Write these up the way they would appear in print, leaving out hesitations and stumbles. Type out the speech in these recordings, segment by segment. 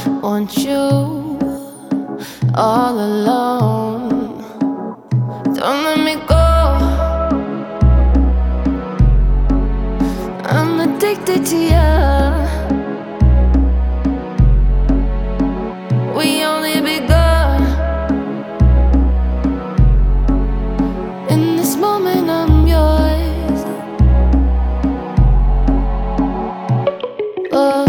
Want you all alone. Don't let me go. I'm addicted to you. We only begun. In this moment I'm yours. Oh,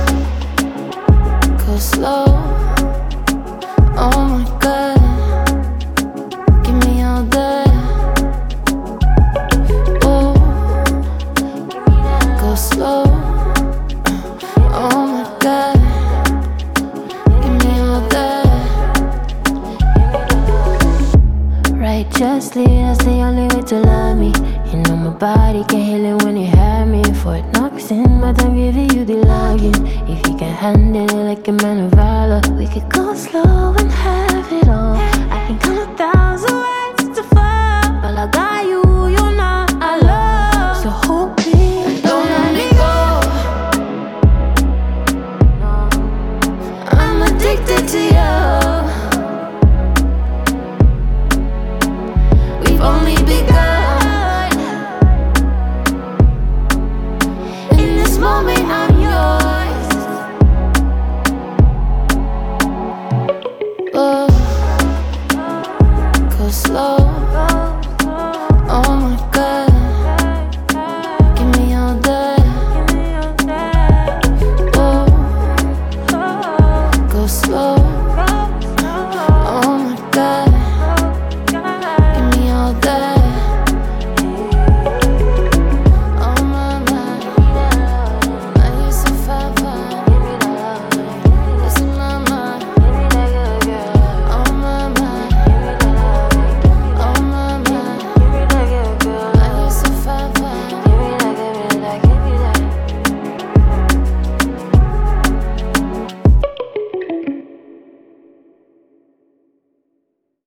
go slow. Oh my God, give me all that. Oh, go slow. Oh my God, give me all that. Righteously, that's the only way to love me. You know my body can heal it when you have me. Fort Knox in, but I'm giving you the login. If you can handle it like a man of valor, we could go slow and have it all